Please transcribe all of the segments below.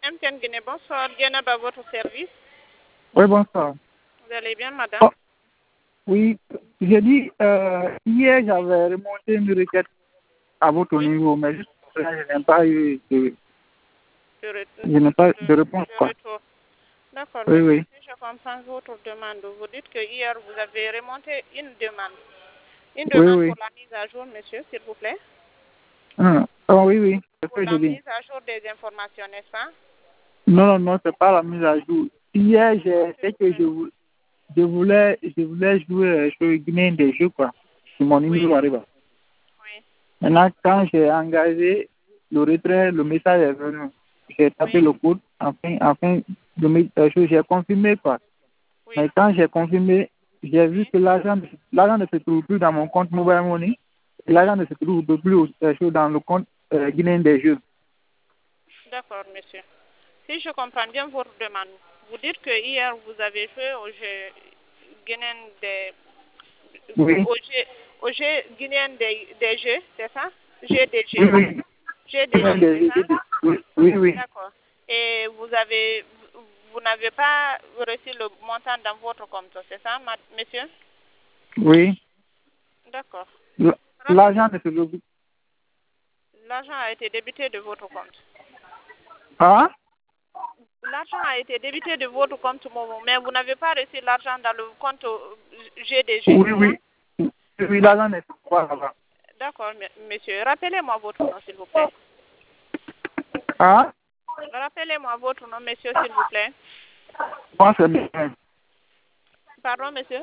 MTN Guinée, bonsoir. Diana à votre service. Oui, bonsoir. Vous allez bien, madame? Oh, oui, j'ai dit, hier, j'avais remonté une requête à votre niveau, mais juste là, je n'ai pas eu de réponse. De retour. D'accord, Oui, monsieur. oui. Si je comprends votre demande, vous dites que hier, vous avez remonté une demande. Une demande Oui. pour la mise à jour, monsieur, s'il vous plaît. Oh, oui, c'est ce Pour que la j'ai dit. mise à jour des informations, n'est-ce pas? Non, c'est pas la mise à jour. Hier, j'ai fait que je voulais jouer sur Guinée des jeux, quoi. C'est mon numéro arrive. Oui. Maintenant, quand j'ai engagé le retrait, le message est venu. J'ai tapé le code, enfin, j'ai confirmé, quoi. Oui. Mais quand j'ai confirmé, j'ai vu que l'argent ne se trouve plus dans mon compte Mobile Money. Et l'argent ne se trouve plus dans le compte guinéen des jeux. D'accord, monsieur. Si je comprends bien votre demande, vous dites que hier, vous avez joué au jeu guinéen des... Oui. Au jeu guinéen des jeux, c'est ça? Jeu des jeux. Oui. Jeu des jeux, c'est ça? Oui. D'accord. Et vous n'avez pas reçu le montant dans votre compte, c'est ça, monsieur? Oui. D'accord. L'argent ne se trouve plus. L'argent a été débité de votre compte. Ah? L'argent a été débité de votre compte, mais vous n'avez pas reçu l'argent dans le compte GDG. Oui, l'argent ne se trouve pas là-bas. D'accord, monsieur. Rappelez-moi votre nom, s'il vous plaît. Ah? Rappelez-moi votre nom, monsieur, s'il vous plaît. Moi, c'est bien. Pardon, monsieur?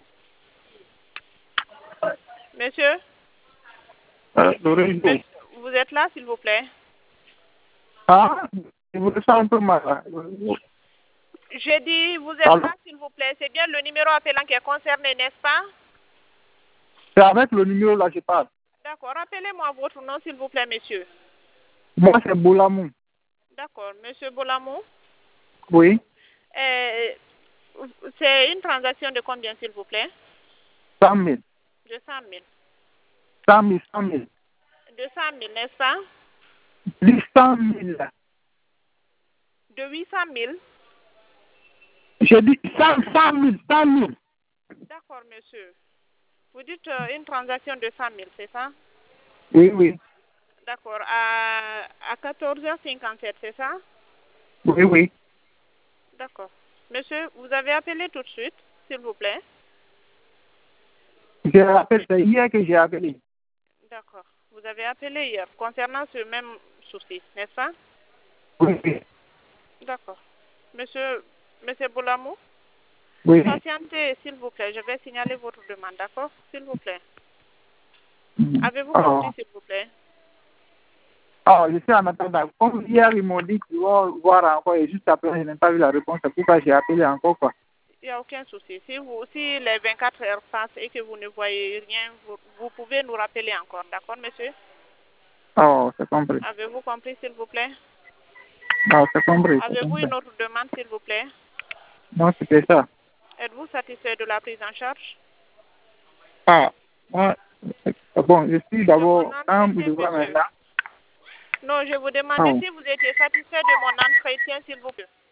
Monsieur? Monsieur, vous êtes là, s'il vous plaît? Ah? Je vous sens un peu mal. Là. J'ai dit, vous êtes là, s'il vous plaît. C'est bien le numéro appelant qui est concerné, n'est-ce pas? C'est avec le numéro là que je parle. D'accord. Rappelez-moi votre nom, s'il vous plaît, monsieur. Moi, c'est Boulamou. D'accord. Monsieur Bolamou? Oui. C'est une transaction de combien, s'il vous plaît? 100 000. De 100 000. 100 000. De 100 000, n'est-ce pas? 800 000. De 800 000? J'ai dit 100 000. D'accord, monsieur. Vous dites une transaction de 100 000, c'est ça? Oui. D'accord. À 14h57, c'est ça? Oui. D'accord. Monsieur, vous avez appelé tout de suite, s'il vous plaît? C'est hier que j'ai appelé. D'accord. Vous avez appelé hier concernant ce même souci, n'est-ce pas? Oui. D'accord. Monsieur Boulamou? Oui. Patientez, s'il vous plaît. Je vais signaler votre demande, d'accord? S'il vous plaît. Avez-vous compris, s'il vous plaît? Je suis en attendant. Comme hier, ils m'ont dit qu'ils vont voir encore et juste après, je n'ai pas vu la réponse. C'est pourquoi j'ai appelé encore, quoi. Il n'y a aucun souci. Si les 24 heures passent et que vous ne voyez rien, vous pouvez nous rappeler encore, d'accord, monsieur? C'est compris. Avez-vous compris, s'il vous plaît? C'est compris. Avez-vous une autre demande, s'il vous plaît? Non, c'était ça. Êtes-vous satisfait de la prise en charge? Bon, je suis d'abord un monsieur. maintenant. Non, je vous demandais si vous étiez satisfait de mon entretien, s'il vous plaît.